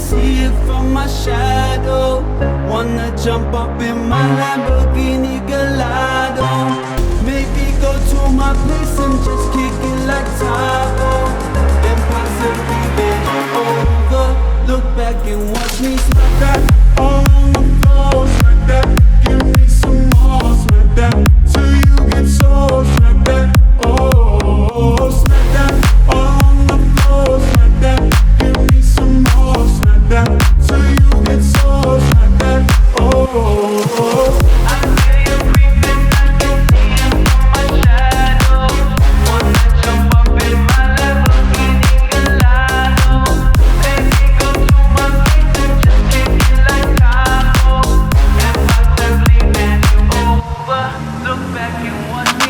see it from my shadow. Wanna jump up in my Lamborghini Gallardo. Maybe go to my place and just kick it like Taco. Then possibly bend over, look back and watch me smack that all on the floor, smack that. Give me some more, smack that, till you get so smack that. Oh, smack that all on the floor, smack that. Give me some more, smack that, till you get so smack that. Oh, I hear you breathing, I can see it from my shadow. Wanna jump up in my Lamborghini Gallardo. Baby, go to my place and just kick it like Taco. And possibly bend you over, look back and watch me.